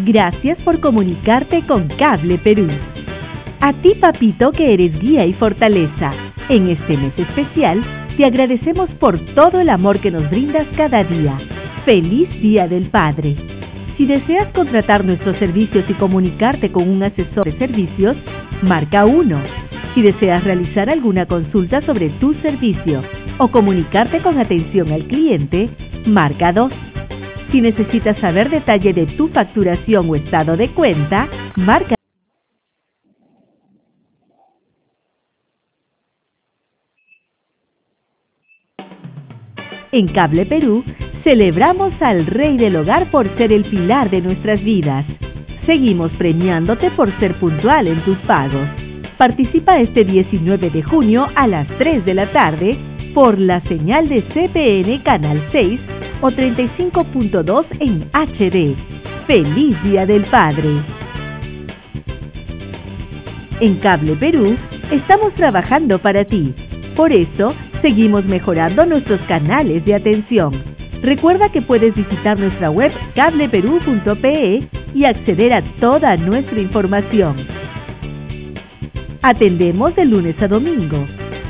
Gracias por comunicarte con Cable Perú. A ti, papito, que eres guía y fortaleza, en este mes especial, te agradecemos por todo el amor que nos brindas cada día. ¡Feliz Día del Padre! Si deseas contratar nuestros servicios y comunicarte con un asesor de servicios, marca 1. Si deseas realizar alguna consulta sobre tu servicio o comunicarte con atención al cliente, marca 2. Si necesitas saber detalle de tu facturación o estado de cuenta, marca. En Cable Perú, celebramos al Rey del Hogar por ser el pilar de nuestras vidas. Seguimos premiándote por ser puntual en tus pagos. Participa este 19 de junio a las 3 de la tarde por la señal de CPN Canal 6 o 35.2 en HD. ¡Feliz Día del Padre! En Cable Perú, estamos trabajando para ti. Por eso, seguimos mejorando nuestros canales de atención. Recuerda que puedes visitar nuestra web cableperú.pe y acceder a toda nuestra información. Atendemos de lunes a domingo.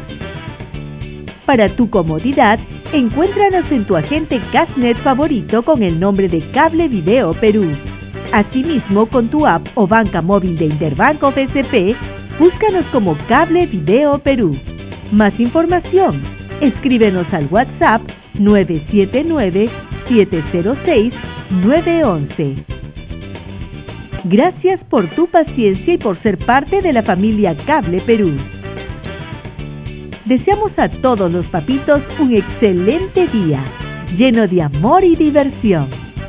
Para tu comodidad, encuéntranos en tu agente Cashnet favorito con el nombre de Cable Video Perú. Asimismo, con tu app o banca móvil de Interbank o BCP, búscanos como Cable Video Perú. Más información, escríbenos al WhatsApp 979-706-911. Gracias por tu paciencia y por ser parte de la familia Cable Perú. Deseamos a todos los papitos un excelente día, lleno de amor y diversión.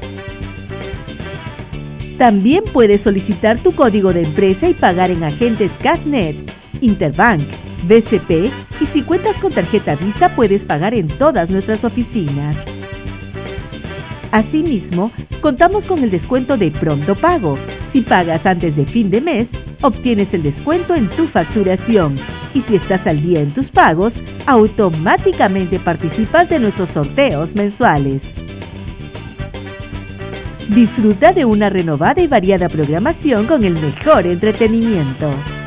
También puedes solicitar tu código de empresa y pagar en agentes Cashnet, Interbank, BCP, y si cuentas con tarjeta Visa puedes pagar en todas nuestras oficinas. Asimismo, contamos con el descuento de Pronto Pago. Si pagas antes de fin de mes, obtienes el descuento en tu facturación. Y si estás al día en tus pagos, automáticamente participas de nuestros sorteos mensuales. Disfruta de una renovada y variada programación con el mejor entretenimiento.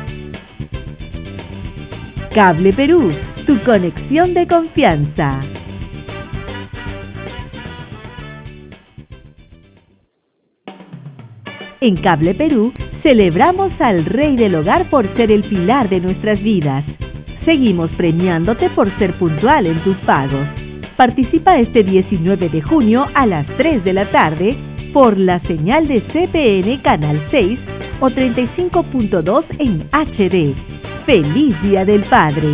Cable Perú, tu conexión de confianza. En Cable Perú, celebramos al Rey del Hogar por ser el pilar de nuestras vidas. Seguimos premiándote por ser puntual en tus pagos. Participa este 19 de junio a las 3 de la tarde por la señal de CPN Canal 6 o 35.2 en HD. ¡Feliz Día del Padre!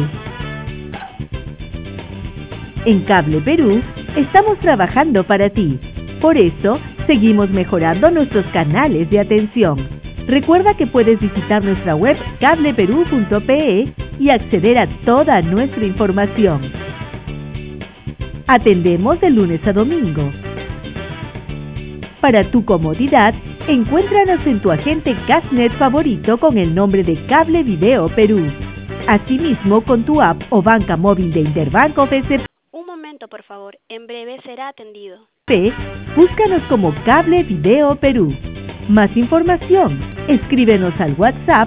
En Cable Perú, estamos trabajando para ti. Por eso, seguimos mejorando nuestros canales de atención. Recuerda que puedes visitar nuestra web cableperú.pe y acceder a toda nuestra información. Atendemos de lunes a domingo. Para tu comodidad, encuéntranos en tu agente Cashnet favorito con el nombre de Cable Video Perú. Asimismo, con tu app o banca móvil de Interbank o BCP. Un momento, por favor. En breve será atendido. Búscanos como Cable Video Perú. Más información, escríbenos al WhatsApp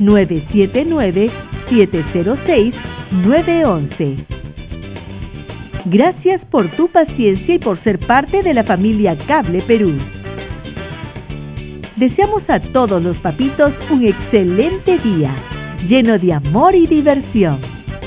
979-706-911. Gracias por tu paciencia y por ser parte de la familia Cable Perú. Deseamos a todos los papitos un excelente día, lleno de amor y diversión.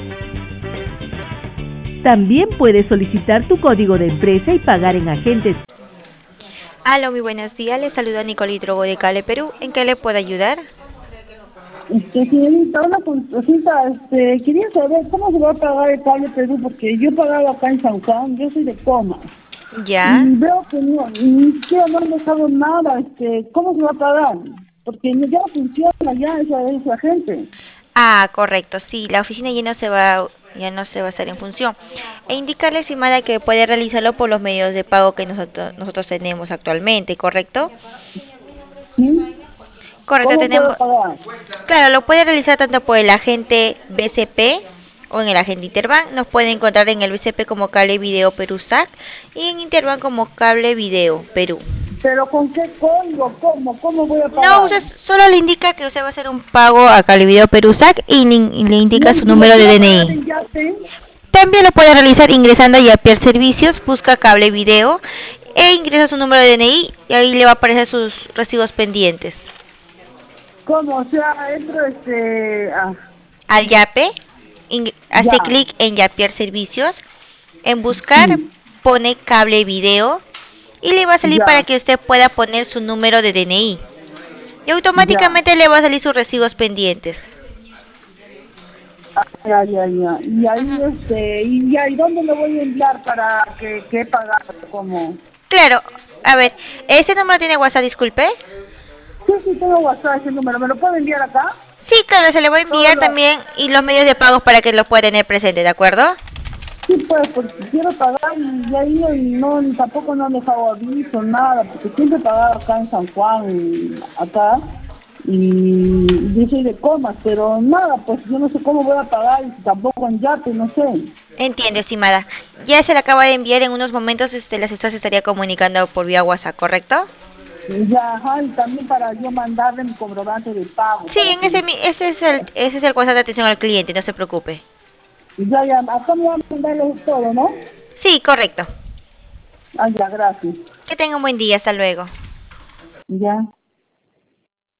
También puedes solicitar tu código de empresa y pagar en agentes. Aló, muy buenos días. Les saluda Nicole Drogo de Cable Perú. ¿En qué le puedo ayudar? Señorita, una consulta, quería saber cómo se va a pagar el Cable Perú, porque yo pagaba acá en San Juan, yo soy de Coma. Ya. Y veo que no, ni siquiera no han dejado nada, ¿cómo se va a pagar? Porque ya no funciona ya esa gente. Ah, correcto, sí, la oficina ya no se va a estar en función. E indicarle, estimada, que puede realizarlo por los medios de pago que nosotros tenemos actualmente, ¿correcto? ¿Sí? Correcto, ¿Cómo tenemos. puedo pagar? Claro, lo puede realizar tanto por el agente BCP o en el agente Interbank. Nos puede encontrar en el BCP como Cable Video Perú SAC y en Interbank como Cable Video Perú. Pero ¿con qué código? ¿Cómo voy a pagar? No, usted solo le indica que usted va a hacer un pago a Cable Video Perusac y le indica su número de DNI. También lo puede realizar ingresando a Yapier Servicios, busca Cable Video e ingresa su número de DNI y ahí le va a aparecer sus recibos pendientes. ¿Cómo? O sea, entro Al Yape, hace Ya. clic en Yapier Servicios, en buscar pone Cable Video y le va a salir Ya. para que usted pueda poner su número de DNI. Y automáticamente le va a salir sus recibos pendientes. Ya. Y ahí, ¿y dónde lo voy a enviar para que he pagado? ¿Cómo? Claro, a ver, ¿este número tiene WhatsApp, disculpe? Sí, tengo WhatsApp ese número. ¿Me lo puede enviar acá? Sí, claro, se le va a enviar Todo. también y los medios de pago para que lo pueda tener presente, ¿de acuerdo? Sí, pues, porque quiero pagar y ya ido y no, tampoco no han dejado aviso, nada, porque siempre he pagado acá en San Juan, acá, y yo soy de Comas, pero nada, pues yo no sé cómo voy a pagar y tampoco en Yape, no sé. Entiendo, estimada. Ya se le acaba de enviar en unos momentos, la asesora se estaría comunicando por vía WhatsApp, ¿correcto? Y ya, ajá, y también para yo mandarle mi comprobante de pago. Sí, ese es el WhatsApp de atención al cliente, no se preocupe. Ya, acá me van a mandarle todo, ¿no? Sí, correcto. Ah, ya, gracias. Que tenga un buen día, hasta luego. Ya.